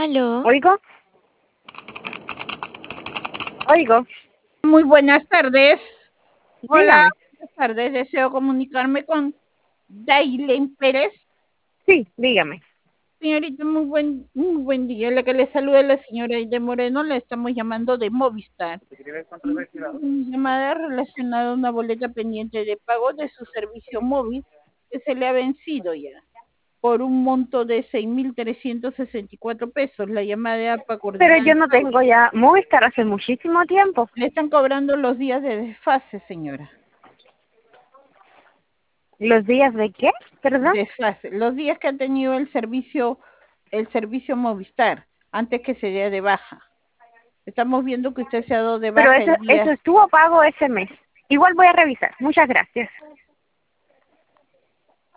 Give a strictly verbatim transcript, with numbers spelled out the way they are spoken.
¿Aló? ¿Oigo? Oigo. Muy buenas tardes. Hola, Dígame. buenas tardes. Deseo comunicarme con Dailen Pérez. Sí, dígame. Señorita, muy buen, muy buen día. La que le saluda es la señora Aide Moreno. La estamos llamando de Movistar. Una llamada relacionada a una boleta pendiente de pago de su servicio móvil que se le ha vencido ya por un monto de seis mil trescientos sesenta y cuatro pesos. La llamada para coordinar Pero yo el no pago. tengo ya Movistar hace muchísimo tiempo. Le están cobrando los días de desfase, señora. ¿Los días de qué? ¿Perdón? Desfase. Los días que ha tenido el servicio, el servicio Movistar, antes que se dé de baja. Estamos viendo que usted se ha dado de Pero baja eso, el eso día. estuvo pago ese mes. Igual voy a revisar. Muchas gracias.